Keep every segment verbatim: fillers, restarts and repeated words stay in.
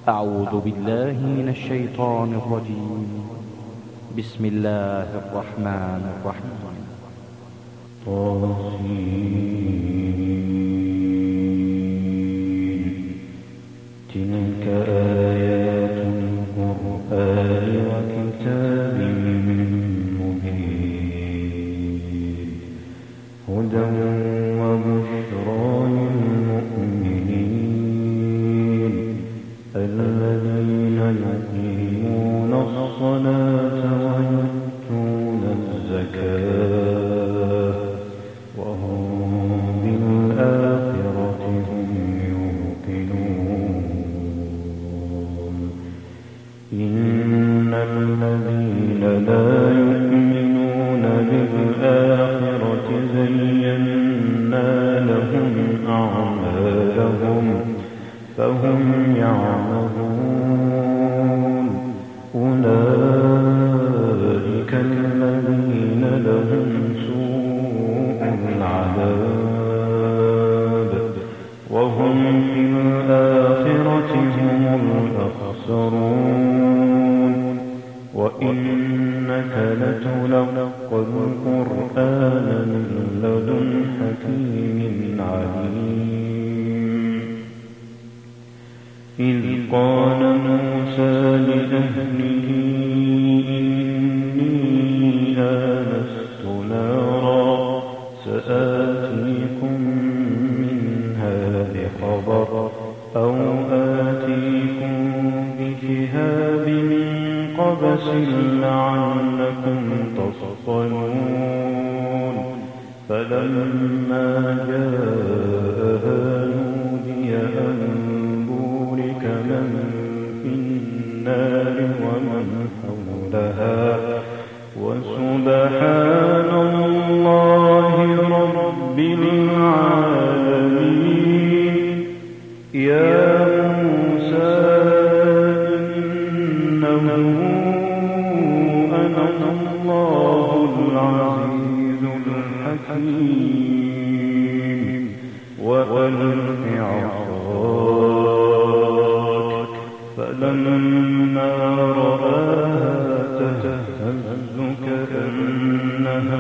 أعوذ بالله من الشيطان الرجيم. بسم الله الرحمن الرحيم. طاسين. تلك آيات القرآن وكتاب مبين هدى وبشرى للمؤمنين الذين يقيمون الصلاة ويؤتون الزكاة وهم بالآخرة هم يوقنون. إن الذين لا يؤمنون بالآخرة زينا لهم أعمالهم فهم يعملون. أولئك الذين لهم سوء العذاب وهم في الآخرة هم الأخسرون. وإنك لتلقى القرآن من لدن حكيم عليم. إذ قال موسى لأهله إني آنست نارا سآتيكم منها بخبر أو آتيكم بشهاب قبس لعلكم تصطلون. فلما جاءها نودي أن بورك من في النار ومن حولها وسبحان الله رب العالمين. يا موسى إنه أنا الله العزيز الحكيم. وألق عصاك فلما رآها تهتز كأنها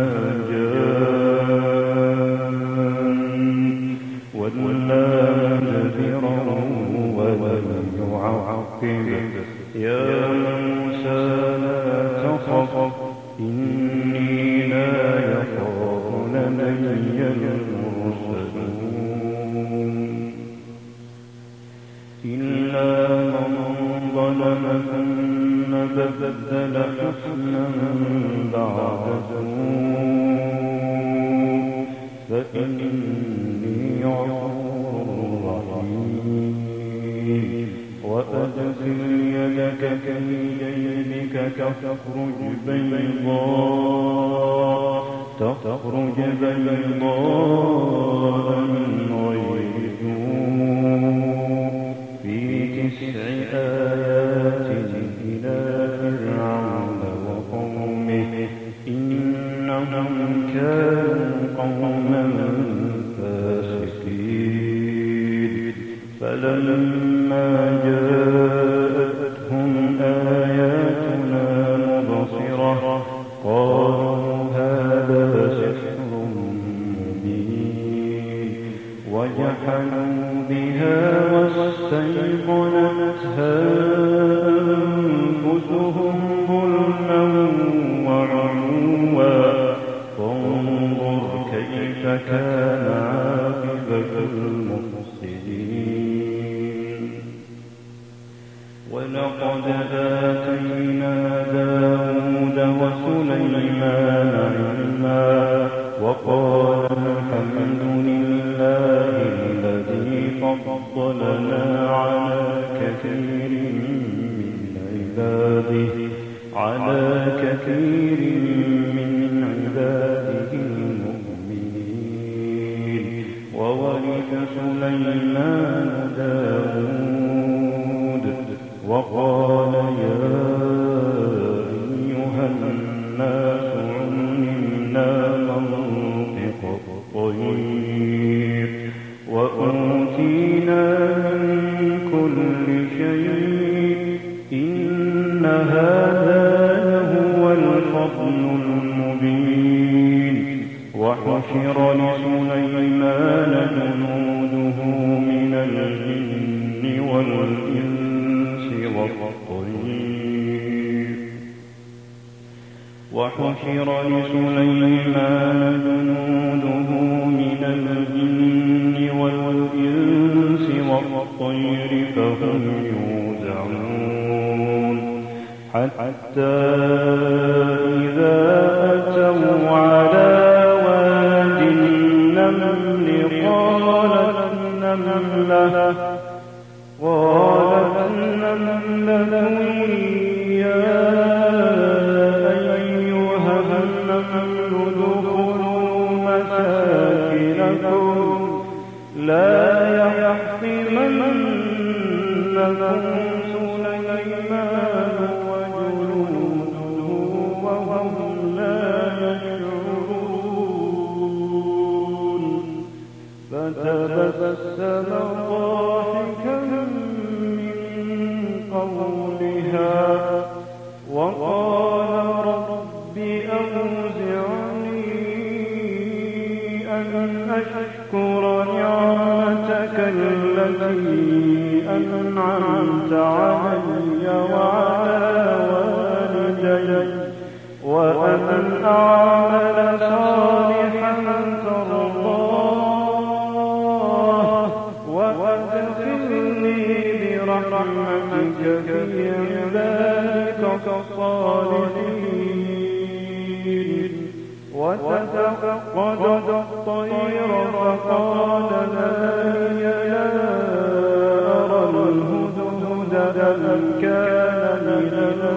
جان ولا مدبرا ولم يعقب. يا موسى لا تخف إني لا يخاف لدي المرسلون إلا من ظلم ثم بدل حسنا بعد سوء فإني غفور رحيم. وأدخل يدك في جيبك تخرج بيضاء تخرج بيضاء من غير سوء في تسع آيات إلى فرعون وقومه إنهم كانوا قوما فاسقين. فلما جاءتهم آياتنا مبصرة قالوا هذا سحر مبين وجحدوا بها واستيقنتها أنفسهم ظلما وعلوا فانظر كيف كان عاقبة المفسدين. ولقد آتينا داود وسليمان علما وقال الحمد لله الذي فضلنا على كثير من عباده على كثير من عباده المؤمنين. وورث سليمان داود وقال يا أيها الناس علمنا منطق الطير وأوتينا من كل شيء هذا لهو الفضل المبين وحشر لسليمان جنوده من الجن والإنس والطير وحشر لسليمان جنوده من الجن والإنس والطير فهم يوزعون حتى إذا أتوا على واد النمل قالت نملة قالت نملة يا أيها النمل ادخلوا مساكنكم لا يحطمنكم سليمان وجنوده وهم لا يشعرون فتبسم ضاحكا من قولها وقال رب أوزعني أن أشكر نعمتك التي أنعمت علي وعلى والدي وأن أعمل صالحا ترضاه وأدخلني برحمتك في عبادك الصالحين وتفقد الطير فقال لا لا أرى الهدهد أم كان من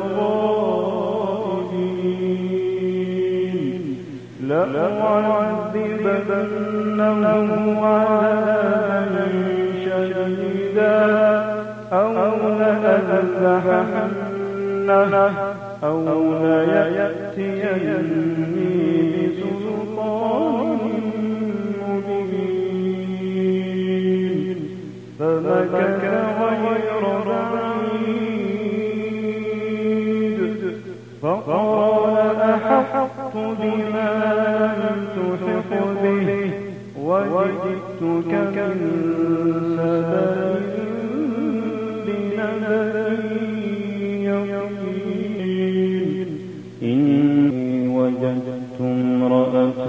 الغائبين لأعذبنه عذابا شديدا أو لأذبحنه أو ليأتيني بسلطان مبين فمكث غير بعيد فقال أحطت بما لم تحط به وجئتك من سبأ بنبأ يقين إني وجدت امرأة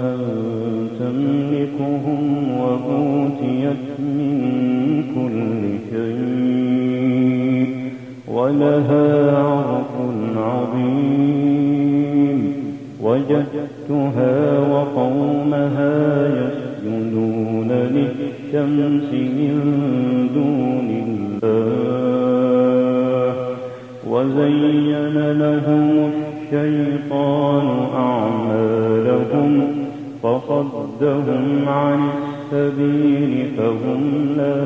تملكهم وأوتيت من كل شيء ولها عرش عظيم وجدتها وقومها يسجدون للشمس من دون الله وزين لهم الشيطان أعمالهم فصدهم عن السبيل فهم لا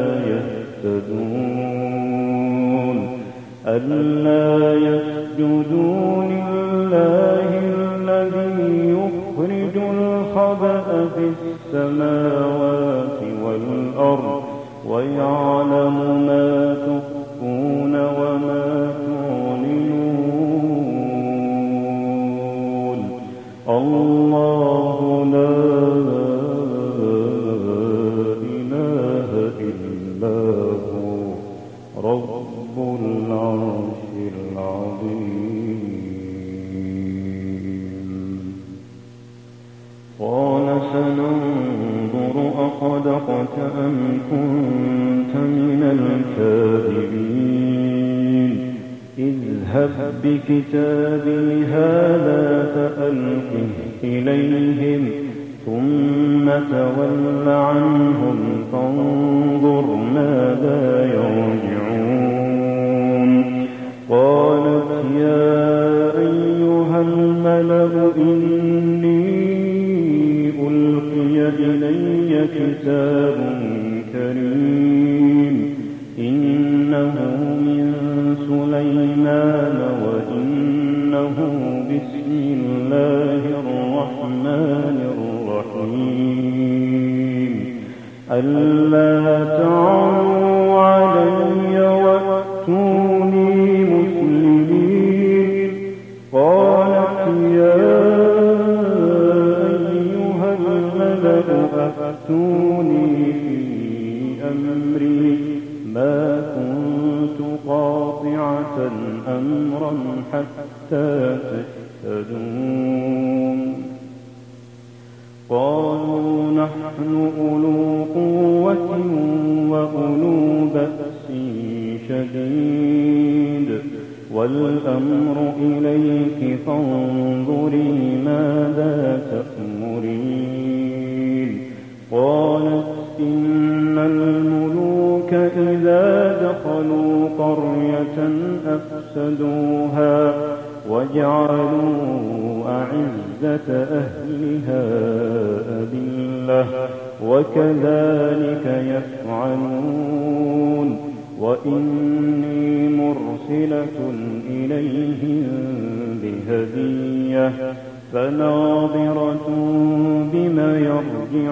يهتدون ألا يسجدوا لله الذي يخرج الخبأ في السماوات والأرض ويعلم ما تخفون وما تعلنون الله لا إله إلا هو رب العرش العظيم قال سننظر أصدقت أم كنت من الكاذبين اذهب بكتابي هذا فألقه إليهم ثم تول عنهم فانظر ماذا يرجعون قالت يا أيها الملأ إني ألقي إلي كتاب كريم إنه من سليمان وإنه بسم الله الرحمن الرحيم ألا تعلوا علي وأتوني مسلمين قاطعة أمرا حتى تشهدون قالوا نحن أولو قوة وأولو بأس شديد والأمر إليك فانظري ماذا تأمرين قالت إن الملوك إذا دخلوا قرية أفسدوها وجعلوا أعزة أهلها أذلة وكذلك يفعلون وإني مرسلة إليهم بهدية فناظرة بما يرجع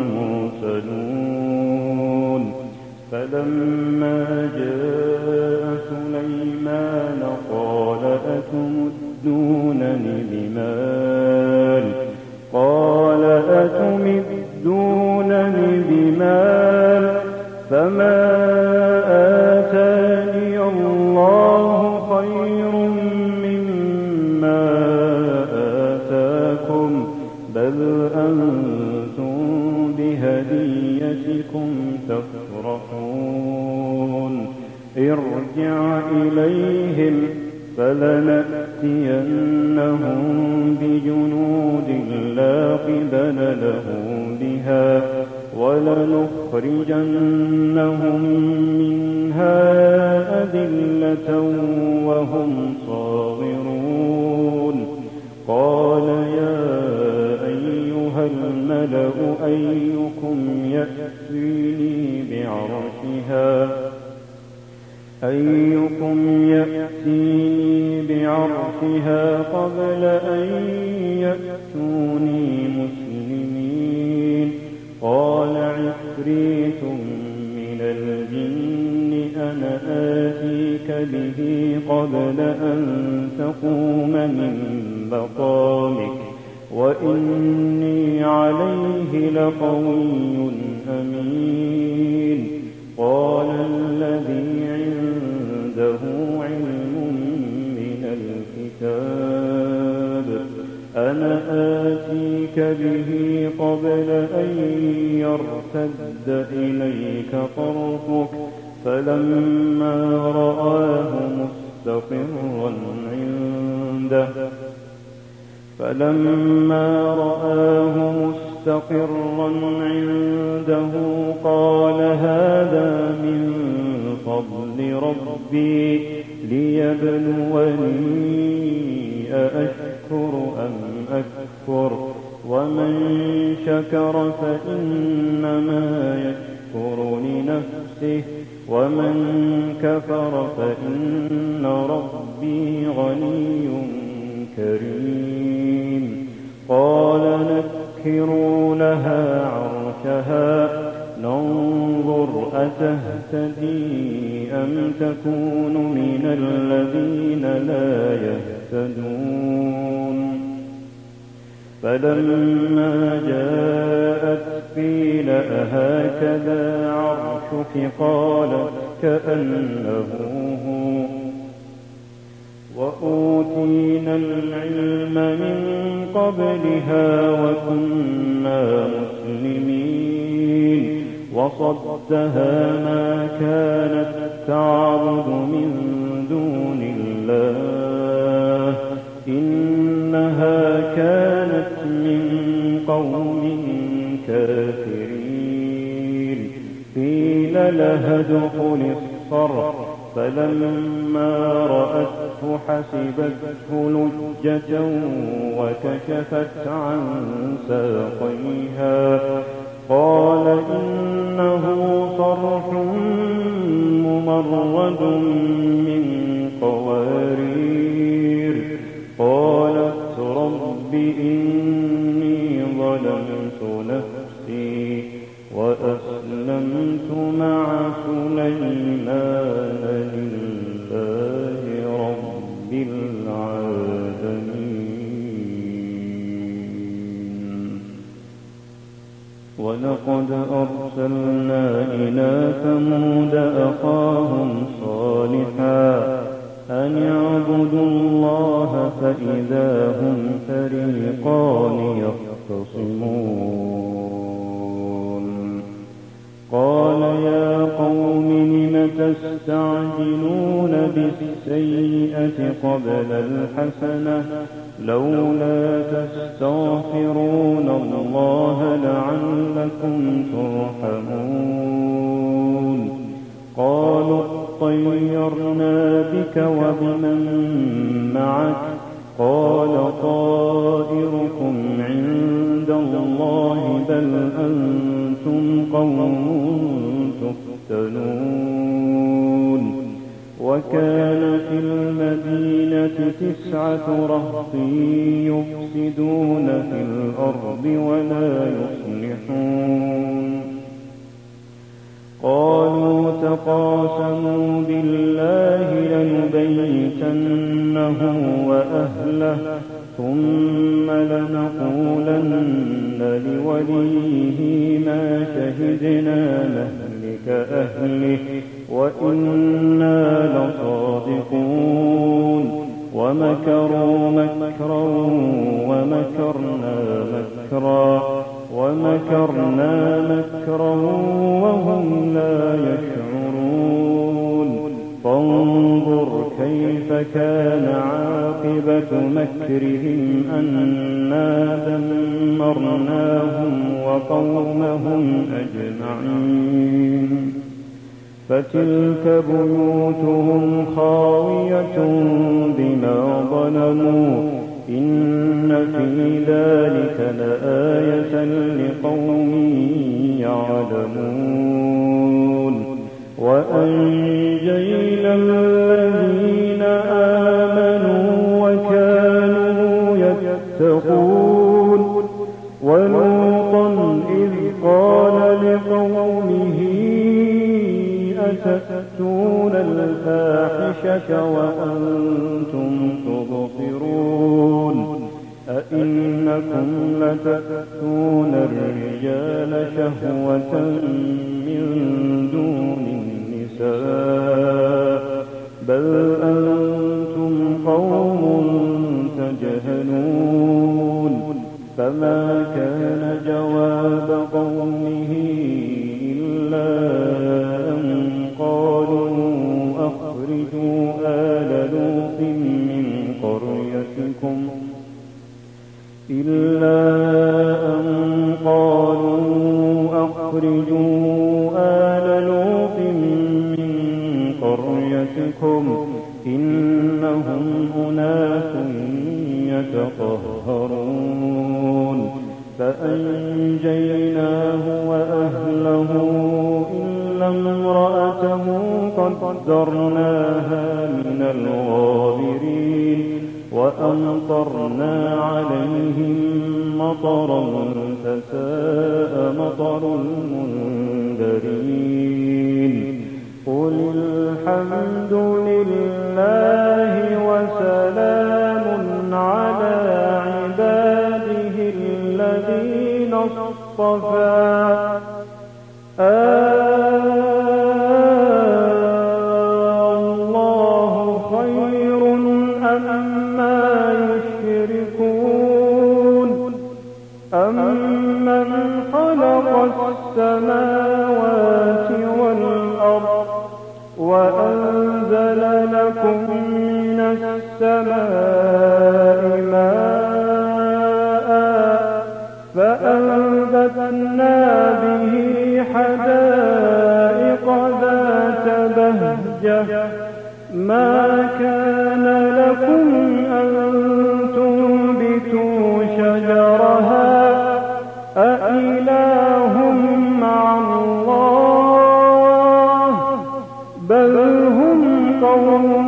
المرسلون فلما جاء سليمان قال أتمدونني بمال قال أتمدونني بمال فما آتاني الله خير مما آتاكم بل أنتم بهديتكم تفرحون ارجع إليهم فلنأتينهم بجنود لا قبل لهم بها ولنخرجنهم منها أذلة وهم صاغرون قال يا أيها الملأ أيكم يأتيني بعرشها أيكم يأتيني بعرشها قبل أن يأتوني مسلمين قال عفريت من الجن أنا آتيك به قبل أن تقوم من مقامك وإني عليه لقوي أمين قال الذي عنده علم من الكتاب أنا آتيك به قبل أن يرتد إليك طرفك فلما رآه مستقرا عنده فلما رآه مستقرا عنده قال هذا من فضل ربي ليبلوني أأشكر أم أكفر ومن شكر فإنما يشكر لنفسه ومن كفر فإن ربي غني كريم قال نكروا لها عرشها ننظر أتهتدي أم تكون من الذين لا يهتدون فلما جاءت قيل أهكذا عرشك قالت كأنه هو وأوتينا العلم من قبلها وكنا مسلمين وصدها ما كانت تعبد من دون الله إنها كانت من قوم كافرين قيل لها ادخل الصرح فلما رأته حسبته لجة وكشفت عن ساقيها قال إنه صرح ممرد من قوارير قالت رب إني ظلمت نفسي وأسلمت مع سليمان لله رب العالمين ولقد أرسلنا إلى ثمود أخاهم صالحا أن اعبدوا الله فإذا هم فريقان يختصمون قال يا قوم لم تستعجلون بالسيئة قبل الحسنة لولا تستغفرون الله لعلكم ترحمون قالوا اطيرنا بك وبمن معك قال طائركم عند الله بل أنتم قوم تفتنون وكان في المدينة تسعة رهط يفسدون في الأرض ولا يصلحون قالوا تقاسموا بالله لنبيتنه وأهله ثم لنقولن لوليه ما شهدنا مهلك أهله وإنا لصادقون ومكروا مكرا ومكرنا مكرا ومكرنا مكرا وهم لا يشعرون فانظر كيف كان عاقبة مكرهم أنا دمرناهم وقومهم أجمعين فتلك بيوتهم خاوية بما ظلموا إن في ذلك لآية لقوم يعلمون وأنجينا الذين آمنوا وكانوا يتقون ولوطا إذ قال لقومه أتأتون الفاحشة وأنتم تبصرون أئنكم لتأتون الرجال شهوة من دون النساء بل أنتم قوم تجهلون فما كان جواب قومه إلا أن قالوا أخرجوا آل لوط من قريتكم إلا أن قالوا أخرجوا آل لوط من قريتكم إنهم أناس يتطهرون فأنجيناه وأهله إلا امرأته قدرناها من الغابرين وأمطرنا عليهم مطرا فساء مطر المنذرين قل الحمد لله وسلام على عباده الذين اصطفى الله خير أما يشركون أمن خلق السماوات والأرض وأنزل لكم من السماء ماء فأنبتنا به حدائق ذات بهجة ما كان لكم أن تنبتوا شجرها أإله مع الله بل هم قوم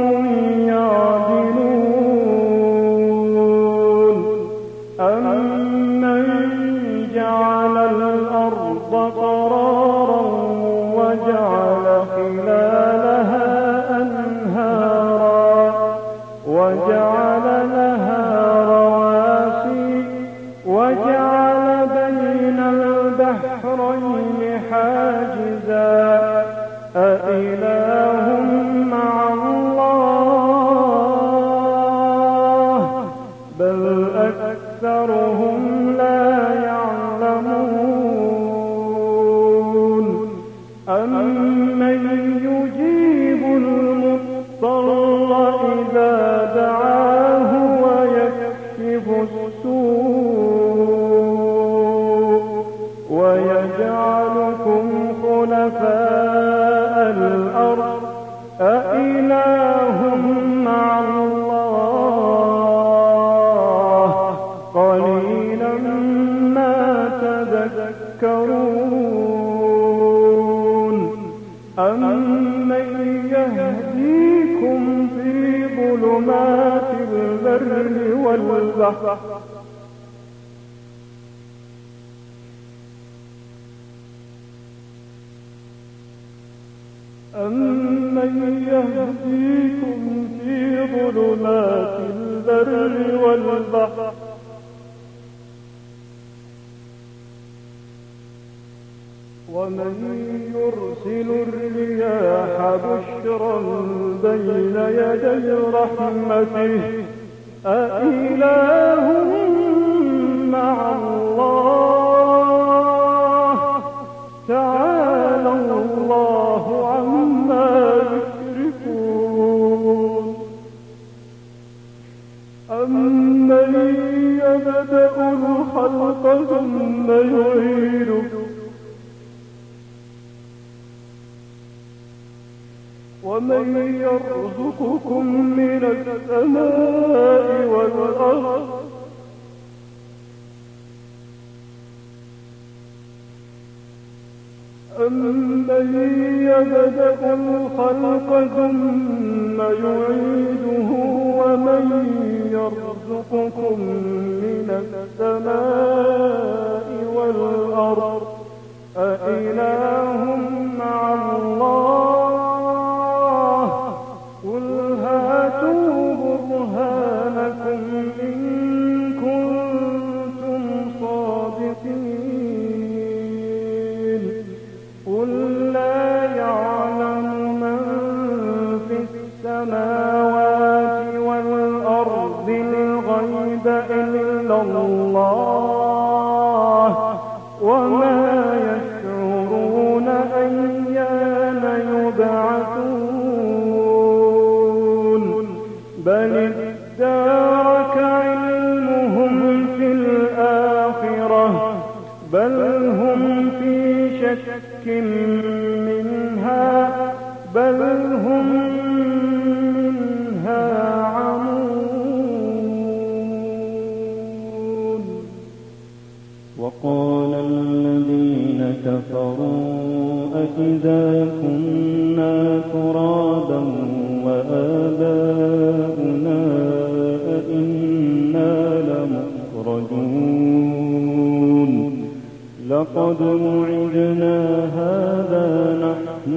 يعدلون أمن جعل الأرض قرارا وجعل خلالها أنهارا وجعل لها رواسي وجعل بين البحرين ظلمات البر والبحر أمن يهديكم في ظلمات البر والبحر ومن يرسل الرياح بشرا بين يدي رحمته أإله مع الله تعالى الله عما يشركون أمن يبدأ الخلق ثم يعيده ومن يرزقكم من السماء والأرض أمن يبدأ الخلق ثم يعيده ومن يرزقكم من السماء والأرض أإله مع الله قل هاتوا برهانكم إن كنتم صادقين قل لا يعلم من في السماوات والأرض الغيب إلا الله وما يشعرون أيان يبعثون بل ادارك علمهم في الآخرة بل هم في شك منها بل هم منها عمون وقال الذين كفروا أإذا كنا ترابا وآباؤنا أئنا لمخرجون لقد وعدنا هذا نحن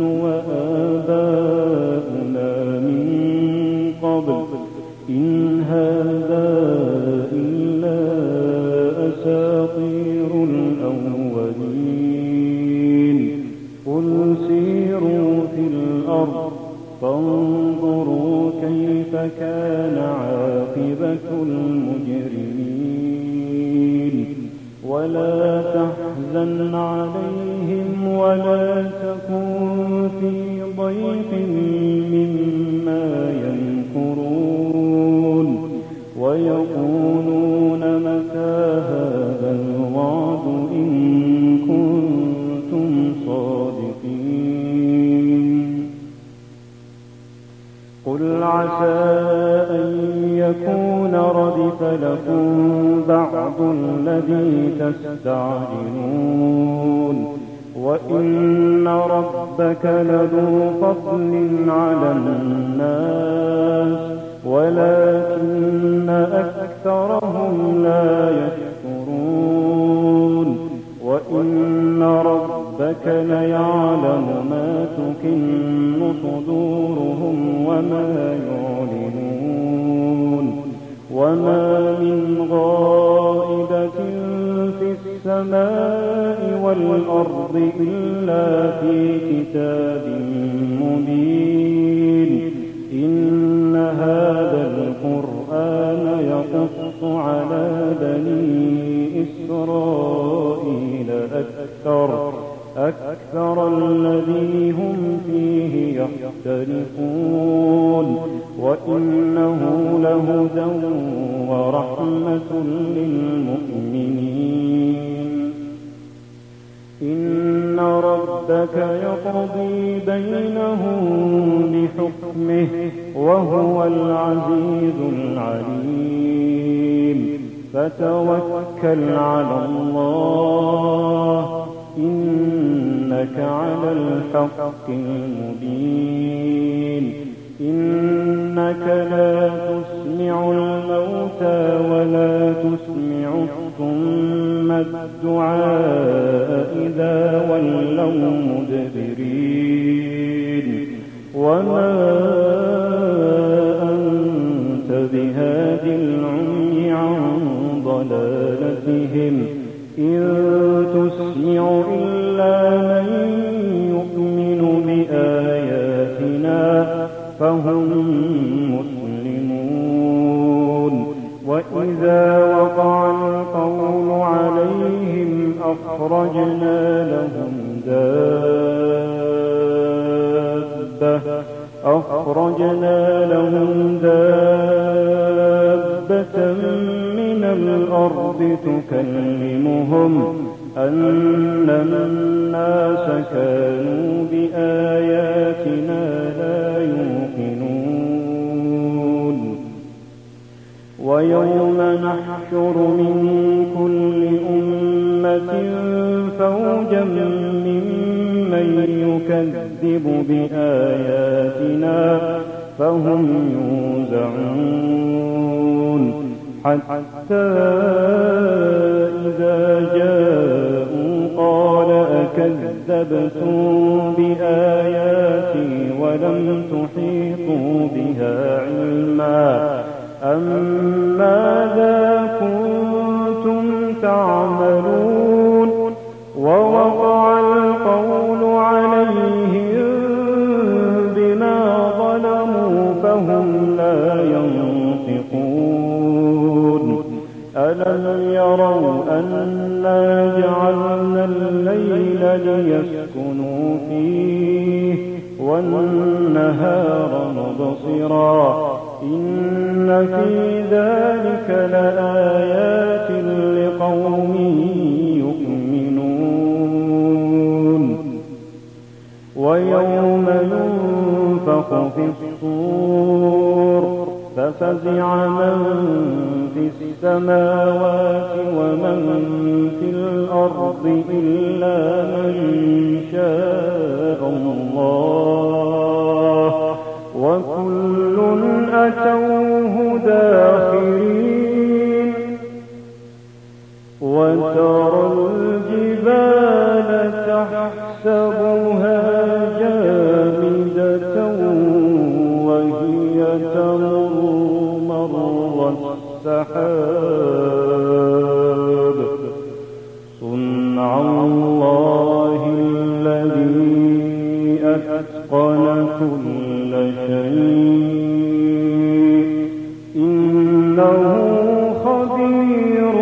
وآباؤنا من قبل إن هذا إلا أساطير الأولين قل سيروا في الأرض فانظروا كيف كان عاقبة المجرمين ولا تحزن عليهم ولا تكن في ضيق مما يمكرون ويقولون متى هذا الوعد إن كنتم صادقين قل عسى أن يكون ردف لكم بعض الذي تستعجلون وإن ربك لذو فضل على الناس ولكن أكثرهم لا يشكرون وإن ربك ليعلم ما تكن صدورهم وما يعلنون وما من غائبة في السماء والأرض إلا في كتاب مبين إن هذا القرآن يقص على بني إسرائيل أكثر أكثر الذي هم فيه يختلفون وإنه لهدى ورحمة للمؤمنين إن ربك يقضي بينهم بحكمه وهو العزيز العليم فتوكل على الله إنك على الحق المبين إنك لا تسمع الموتى ولا تسمع الصم الدعاء إذا ولوا مدبرين وما أنت بهاد العمي عن ضلالتهم إن تسمع إلا من يؤمن بآياتنا فهم مسلمون وإذا وقع القول عليهم أخرجنا لهم دابة أخرجنا لهم دابة من الأرض تكلمهم أن الناس كانوا بآياتنا لا يوقنون ويوم نحشر من كل أمة فوجا ممن يكذب بآياتنا فهم يوزعون حتى إذا جاءوا قال أكذبتم بآياتي ولم تحيطوا بها علما أم ماذا كنتم تعملون ووقع القول عليهم بما ظلموا فهم لا ينطقون ألم يروا أنا جعلنا الليل ليسكنوا فيه والنهار مبصرا إن في ذلك لآيات لقوم يؤمنون ويوم ينفخ في الصور ففزع من في السماوات ومن في الأرض إلا من شاء الله وكل أتوه داخرين وترى الجبال تحسبها جامدة وهي تمر مر السحاب صنع الله الذي أتقن كل شيء إنه خبير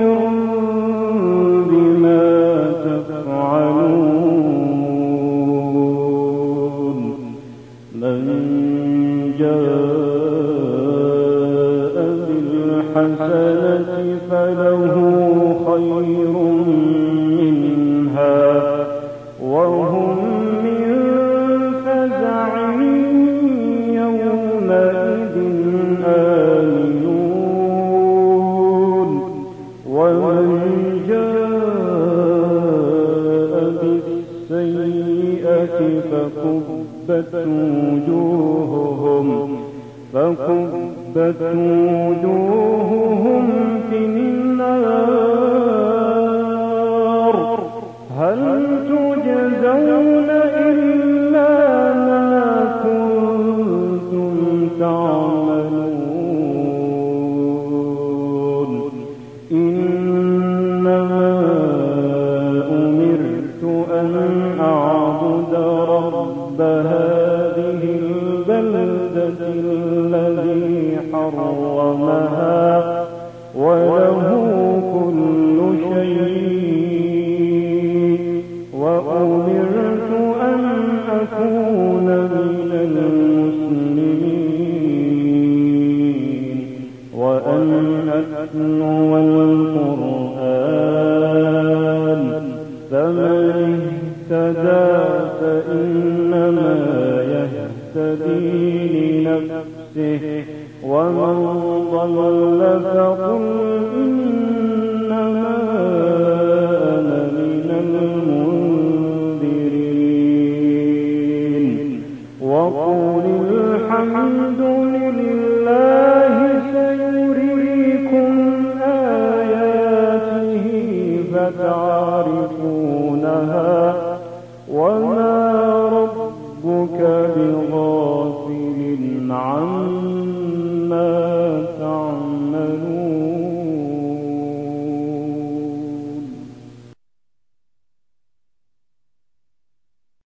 بما تفعلون من جاء بالحسنة فله خير منها وهم من فزع يومئذ آمنون ومن جاء بالسيئة فكبت وجوههم فكبت وجوههم في النار هل تجزون إلا ما كنتم تعملون إنما أمرت أن أعبد رب هذه البلدة الذي حرمها وله كل شيء وأمرت أن أكون من المسلمين وأن أتلو القرآن فمن اهتدى فإنما يهتدي لنفسه ومن ضل فقل إنما أنا من المنذرين وقل الحمد فتعرفونها وما ربك بغافل عما